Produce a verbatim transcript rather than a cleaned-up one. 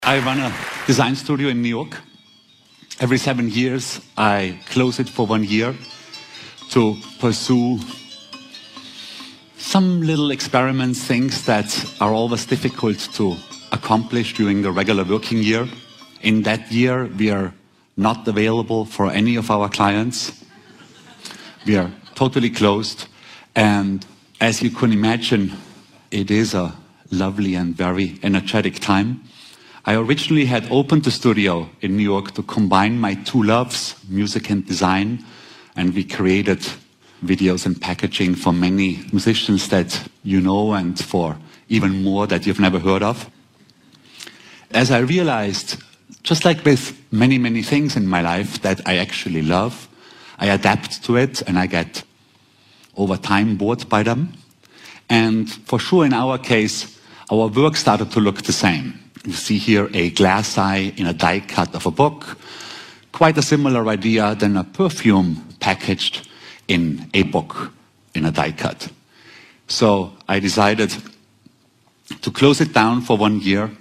I run a design studio in New York. Every seven years, I close it for one year to pursue some little experiments, things that are always difficult to accomplish during the regular working year. In that year, we are not available for any of our clients. We are totally closed. And as you can imagine, it is a lovely and very energetic time. I originally had opened the studio in New York to combine my two loves, music and design, and we created videos and packaging for many musicians that you know and for even more that you've never heard of. As I realized, just like with many, many things in my life that I actually love, I adapt to it and I get over time bored by them. And for sure in our case, our work started to look the same. You see here a glass eye in a die cut of a book. Quite a similar idea than a perfume packaged in a book in a die cut. So I decided to close it down for one year